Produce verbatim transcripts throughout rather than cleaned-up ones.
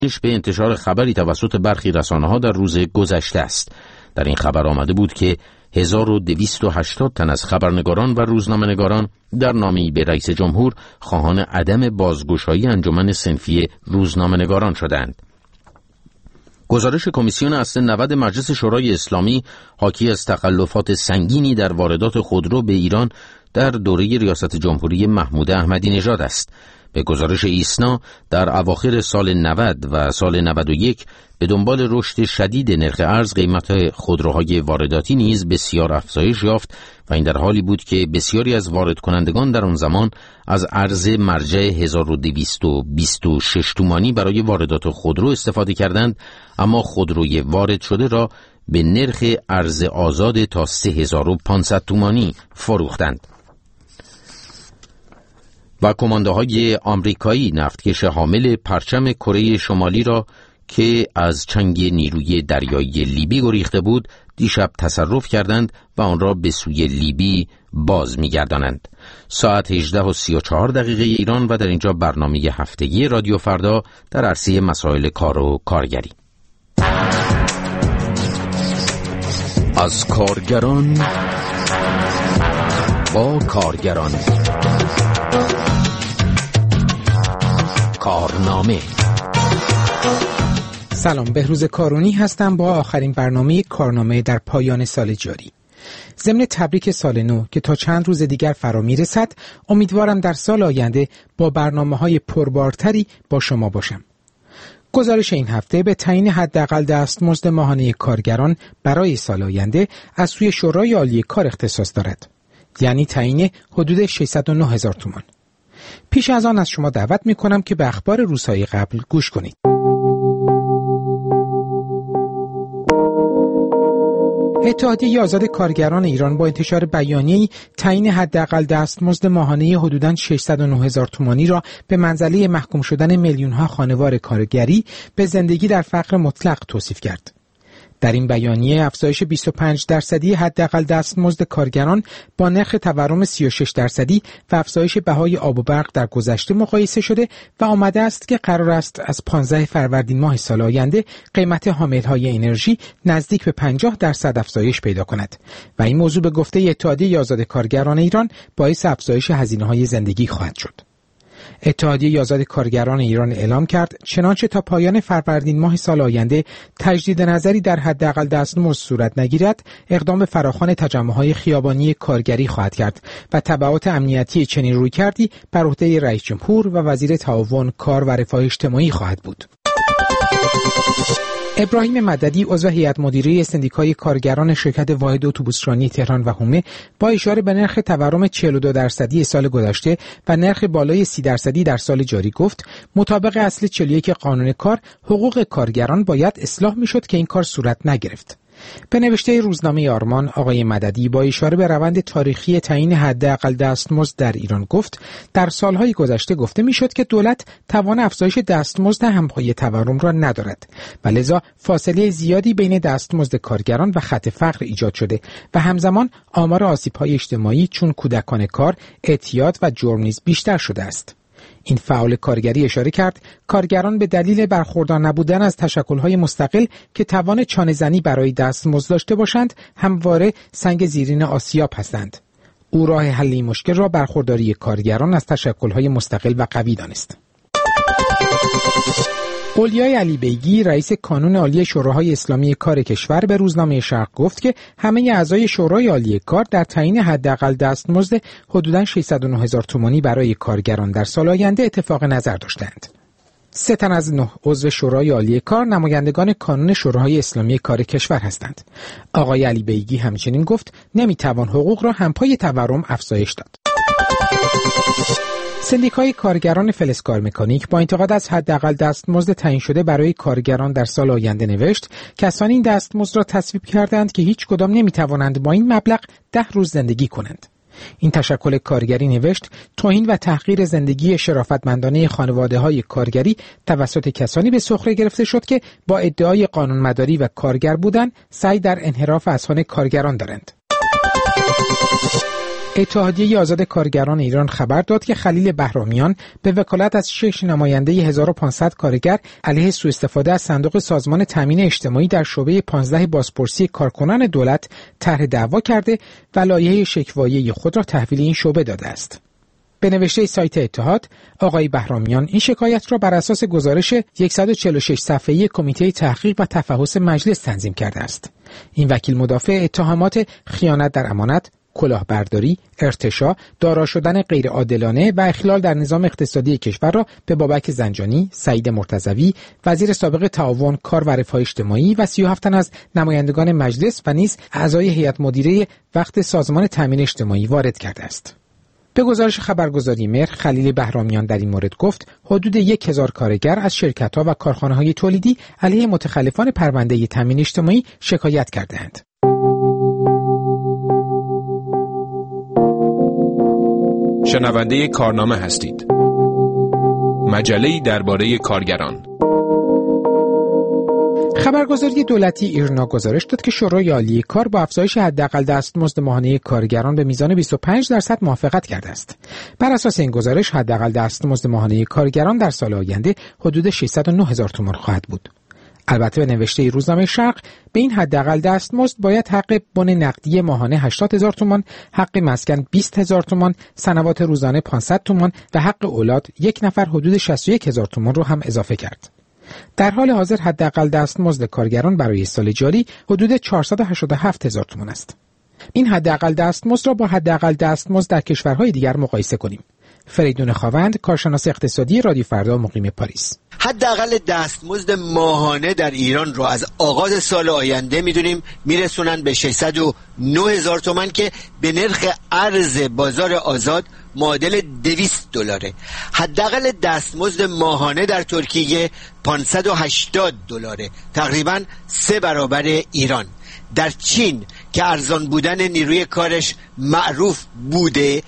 به انتشار خبری توسط برخی رسانه‌ها در روز گذشته است. در این خبر آمده بود که هزار و دویست و هشتاد تن از خبرنگاران و روزنامه‌نگاران در نامه‌ای به رئیس جمهور خواهان عدم بازگشایی انجمن صنفی روزنامه‌نگاران شدند. گزارش کمیسیون اصل نود مجلس شورای اسلامی حاکی از تخلفات سنگینی در واردات خودرو به ایران در دوره ریاست جمهوری محمود احمدی نژاد است. به گزارش ایسنا در اواخر سال نود و سال نود و یک به دنبال رشد شدید نرخ ارز قیمت خودروهای وارداتی نیز بسیار افزایش یافت و این در حالی بود که بسیاری از وارد کنندگان در آن زمان از ارز مرجع هزار و دویست و بیست و شش تومانی برای واردات خودرو استفاده کردند، اما خودروی وارد شده را به نرخ ارز آزاد تا سه هزار و پانصد تومانی فروختند. و کماندوهای آمریکایی نفتکش حامل پرچم کره شمالی را که از چنگ نیروی دریایی لیبی گریخته بود دیشب تصرف کردند و آن را به سوی لیبی باز می‌گردانند. ساعت هجده و سی و چهار دقیقه ایران و در اینجا برنامه هفتگی رادیو فردا در عرصه مسائل کار و کارگری. از کارگران با کارگران، کارنامه. سلام، بهروز کارونی هستم با آخرین برنامه کارنامه در پایان سال جاری. ضمن تبریک سال نو که تا چند روز دیگر فرا میرسد، امیدوارم در سال آینده با برنامه‌های پربارتری با شما باشم. گزارش این هفته به تعیین حداقل دستمزد ماهانه کارگران برای سال آینده از سوی شورای عالی کار اختصاص دارد، یعنی تعیین حدود ششصد و نه هزار تومان. پیش از آن از شما دعوت می کنم که به اخبار روزهای قبل گوش کنید. اتحادیه آزاد کارگران ایران با انتشار بیانیه‌ای تعیین حداقل دستمزد ماهانه حدوداً ششصد و نه هزار تومانی را به منزله محکوم شدن میلیون‌ها خانوار کارگری به زندگی در فقر مطلق توصیف کرد. در این بیانیه افزایش بیست و پنج درصدی حداقل دستمزد کارگران با نرخ تورم سی و شش درصدی و افزایش بهای آب و برق در گذشته مقایسه شده و آمده است که قرار است از پانزده فروردین ماه سال آینده قیمت حامل‌های انرژی نزدیک به پنجاه درصد افزایش پیدا کند و این موضوع به گفته اتحادیه آزاد کارگران ایران باعث افزایش هزینه‌های زندگی خواهد شد. اتحادیه آزاد کارگران ایران اعلام کرد چنانچه تا پایان فروردین ماه سال آینده تجدید نظری در حداقل دستمزد صورت نگیرد، اقدام به فراخوان تجمع‌های خیابانی کارگری خواهد کرد و تبعات امنیتی چنین رویکردی بر عهده رئیس جمهور و وزیر تعاون کار و رفاه اجتماعی خواهد بود. ابراهیم مددی عضو هیئت مدیره سندیکای کارگران شرکت واحد اتوبوسرانی تهران و حومه با اشاره به نرخ تورم چهل و دو درصدی سال گذشته و نرخ بالای سی درصدی در سال جاری گفت مطابق اصل چهل و یک قانون کار حقوق کارگران باید اصلاح میشد که این کار صورت نگرفت. به نوشته روزنامه آرمان، آقای مددی با اشاره به روند تاریخی تعیین حداقل دستمزد در ایران گفت در سالهای گذشته گفته میشد که دولت توان افزایش دستمزد همپای تورم را ندارد و لذا فاصله زیادی بین دستمزد کارگران و خط فقر ایجاد شده و همزمان آمار آسیب‌های اجتماعی چون کودکان کار، اعتیاد و جرم نیز بیشتر شده است. این فعال کارگری اشاره کرد کارگران به دلیل برخوردار نبودن از تشکل‌های مستقل که توان چانه‌زنی برای دستمزد داشته باشند همواره سنگ زیرین آسیاب هستند. او راه حل این مشکل را برخورداری کارگران از تشکل‌های مستقل و قوی دانست. اولیای علی بیگی رئیس کانون عالی شوراهای اسلامی کار کشور به روزنامه شرق گفت که همه اعضای شورای عالی کار در تعیین حداقل دستمزد حدوداً ششصد و نه هزار تومانی برای کارگران در سال آینده اتفاق نظر داشتند. سه تن از نه عضو شورای عالی کار نمایندگان کانون شوراهای اسلامی کار کشور هستند. آقای علی بیگی همچنین گفت نمیتوان حقوق را همپای تورم افزایش داد. سندیکای کارگران فلزکار مکانیک با انتقاد از حداقل دستمزد تعیین شده برای کارگران در سال آینده نوشت کسانی این دستمزد را تصویب کردند که هیچ کدام نمیتوانند با این مبلغ ده روز زندگی کنند. این تشکل کارگری نوشت توهین و تحقیر زندگی شرافتمندانه خانواده‌های کارگری توسط کسانی به سخره گرفته شد که با ادعای قانونمداری و کارگر بودن سعی در انحراف اذهان کارگران دارند. اتحادیه آزاد کارگران ایران خبر داد که خلیل بهرامیان به وکالت از شش نماینده هزار و پانصد کارگر علیه سوء استفاده از صندوق سازمان تامین اجتماعی در شعبه پانزده بازپرسی کارکنان دولت طرح دعوا کرده و لایحه شکوایی خود را تحویل این شعبه داده است. به نوشته سایت اتحاد، آقای بهرامیان این شکایت را بر اساس گزارش صد و چهل و شش صفحه‌ای کمیته تحقیق و تفحص مجلس تنظیم کرده است. این وکیل مدافع اتهامات خیانت در امانت، کلاهبرداری، ارتشاء، دارا شدن غیرعادلانه و اخلال در نظام اقتصادی کشور را به بابک زنجانی، سعید مرتضوی، وزیر سابق تعاون، کار و رفاه اجتماعی و سی و هفت تن از نمایندگان مجلس و نیز اعضای هیئت مدیره وقت سازمان تامین اجتماعی وارد کرده است. به گزارش خبرگزاری مهر، خلیل بهرامیان در این مورد گفت حدود یک هزار کارگر از شرکت‌ها و کارخانه‌های تولیدی علیه متخلفان پرونده تامین اجتماعی شکایت کرده‌اند. شنونده کارنامه هستید. مجله‌ای درباره کارگران. خبرگزاری دولتی ایرنا گزارش داد که شورای عالی کار با افزایش حداقل دستمزد ماهانه کارگران به میزان بیست و پنج درصد موافقت کرده است. بر اساس این گزارش حداقل دستمزد ماهانه کارگران در سال آینده حدود ششصد و نه هزار تومان خواهد بود. البته به نوشته روزنامه شرق به این حداقل دستمزد باید حق بن نقدی ماهانه هشتاد هزار تومان، حق مسکن بیست هزار تومان، سنوات روزانه پانصد تومان و حق اولاد یک نفر حدود شصت و یک هزار تومان رو هم اضافه کرد. در حال حاضر حداقل دستمزد کارگران برای سال جاری حدود چهارصد و هشتاد و هفت هزار تومان است. این حداقل دستمزد را با حداقل دستمزد در کشورهای دیگر مقایسه کنیم. فریدون خاوند، کارشناس اقتصادی رادیو فردا، مقیم پاریس. حداقل دستمزد ماهانه در ایران رو از آغاز سال آینده میدونیم میرسونن به ششصد و نه هزار تومان که به نرخ ارز بازار آزاد معادل دویست دلاره. حداقل دستمزد ماهانه در ترکیه پانصد و هشتاد دلاره، تقریباً سه برابر ایران. در چین که ارزان بودن نیروی کارش معروف بوده،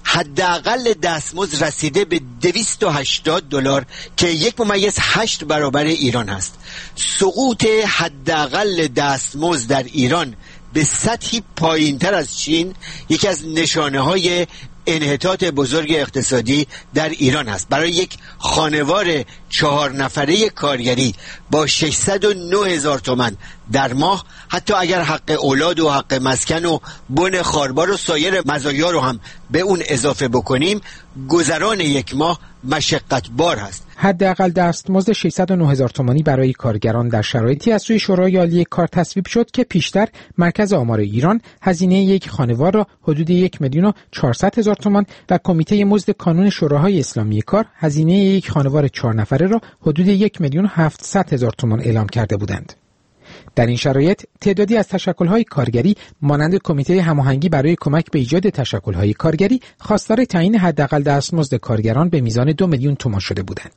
حداقل دستمزد رسیده به دویست و هشتاد دلار که یک ممیز هشت برابر ایران هست. سقوط حداقل دستمزد در ایران به سطحی پایینتر از چین یکی از نشانه های انحطاط بزرگ اقتصادی در ایران است. برای یک خانوار چهار نفره کارگری با ششصد و نه هزار تومان در ماه، حتی اگر حق اولاد و حق مسکن و بن خاربار و سایر مزایا رو هم به اون اضافه بکنیم، گذران یک ماه مشقت بار هست. حداقل دستمزد ششصد و نه هزار تومانی برای کارگران در شرایطی از سوی شورای عالی کار تصویب شد که پیشتر مرکز آمار ایران هزینه یک خانوار را حدود یک میلیون و چهارصد هزار تومان و کمیته مزد کانون شوراهای اسلامی کار هزینه یک خانوار چهار نفره را حدود یک میلیون و هفتصد هزار تومان اعلام کرده بودند. در این شرایط تعدادی از تشکل‌های کارگری مانند کمیته هماهنگی برای کمک به ایجاد تشکل‌های کارگری خواستار تعیین حداقل دستمزد کارگران به میزان دو میلیون تومان شده بودند.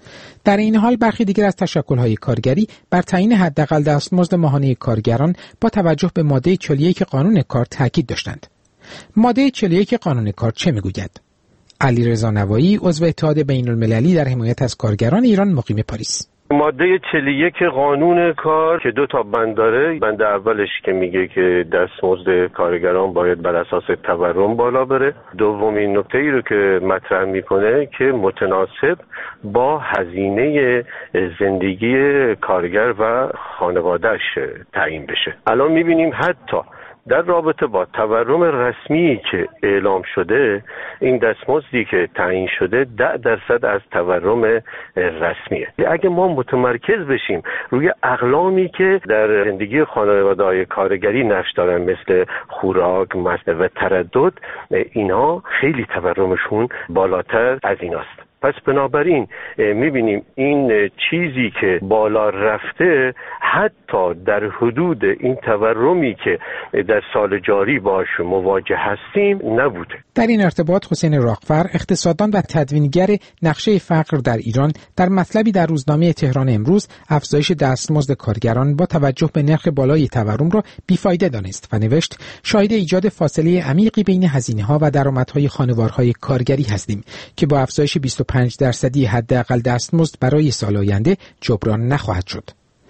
در این حال برخی دیگر از تشکل‌های کارگری بر تعیین حداقل دستمزد ماهانه کارگران با توجه به ماده چهل و یک قانون کار تاکید داشتند. ماده چهل و یک قانون کار چه میگوید؟ علیرضا نوایی، عضو اتحاد بین‌المللی در حمایت از کارگران ایران، مقیم پاریس. ماده چهل و یک قانون کار که دو تا بند داره، بند اولش که میگه که دستمزد کارگران باید بر اساس تورم بالا بره. دومین نکته ای رو که مطرح میکنه که متناسب با هزینه زندگی کارگر و خانواده‌اش تعیین بشه. الان میبینیم حتی در رابطه با تورم رسمی که اعلام شده، این دستمزدی که تعیین شده ده درصد از تورم رسمیه. اگه ما متمرکز بشیم روی اقلامی که در زندگی خانواده‌های کارگری نقش دارن مثل خوراک، مسکن و تردد، اینا خیلی تورمشون بالاتر از ایناست. پس بنابراین میبینیم این چیزی که بالا رفته حتی در حدود این تورمی که در سال جاری باش مواجه هستیم نبوده. در این ارتباط حسین راغفر، اقتصاددان و تدوینگر نقشه فقر در ایران، در مطلبی در روزنامه تهران امروز افزایش دستمزد کارگران با توجه به نرخ بالای تورم را بیفایده دانست و نوشت شاهد ایجاد فاصله عمیقی بین هزینه‌ها و درآمدهای خانوارهای کارگری هستیم که با افزایش بیست و پنج درصدی حداقل دستمزد برای سال آینده جبران نخواهد شد.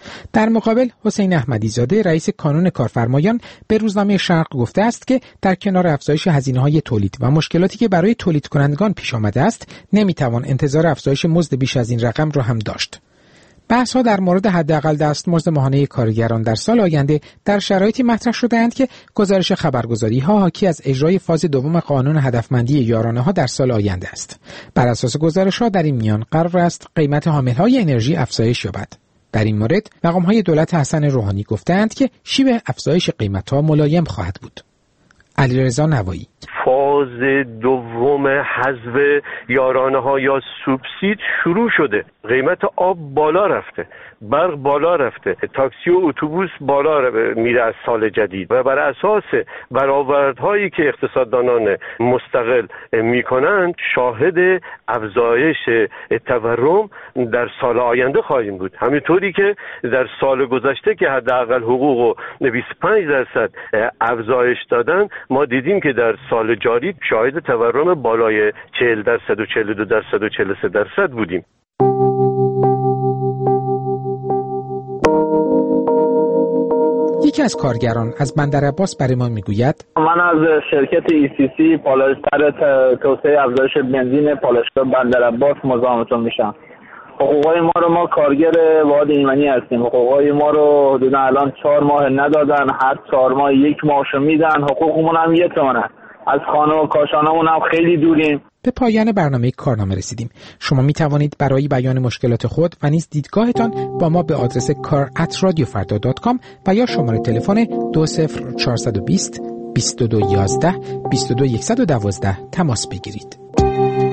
در مقابل حسین احمدی زاده رئیس کانون کارفرمایان به روزنامه شرق گفته است که در کنار افزایش هزینه‌های تولید و مشکلاتی که برای تولید کنندگان پیش آمده است، نمیتوان انتظار افزایش مزد بیش از این رقم را هم داشت. بحث‌ها در مورد حداقل دستمزد ماهانه کارگران در سال آینده در شرایطی مطرح شده‌اند که گزارش خبرگزاری‌ها حاکی از اجرای فاز دوم قانون هدفمندی یارانه‌ها در سال آینده است. بر اساس گزارش‌ها در این میان قرار است قیمت حامل‌های انرژی افزایش یابد. در این مورد مقام‌های دولت حسن روحانی گفتند که شیوه افزایش قیمت‌ها ملایم خواهد بود. علیرضا نوایی: فاز دوم حذف یارانه ها یا سوبسید شروع شده. قیمت آب بالا رفته، برق بالا رفته، تاکسی و اتوبوس بالا میره از سال جدید و بر اساس برآوردهایی که اقتصاددانان مستقل میکنند شاهد افزایش تورم در سال آینده خواهیم بود. همینطوری که در سال گذشته که حداقل حقوق بیست و پنج درصد افزایش دادن، ما دیدیم که در سال جاری شاهد تورم بالای چهل درصد و چهل و دو درصد و چهل و سه درصد بودیم. یکی از کارگران از بندر عباس برای ما میگوید: من از شرکت ای سی سی پالایشگر توسعه افزایش بنزین پالایشگاه بندر عباس مزاحمتون میشم. حقوقای ما رو ما کارگر واحد ایمنی هستیم. حقوقای ما رو حدودا الان چهار ماه ندادن، هر چهار ماه یک ماهشو میدن. حقوقمون هم یه تومنه. از خانه و کاشانمون هم خیلی دوریم. به پایان برنامه کارنامه رسیدیم. شما می توانید برای بیان مشکلات خود و نیز دیدگاهتان با ما به آدرس کار ات رادیو فردا دات کام و یا شماره تلفن دو صفر چهار دو صفر بیست بیست و دو یازده بیست و دو صفر یک یک دو تماس بگیرید.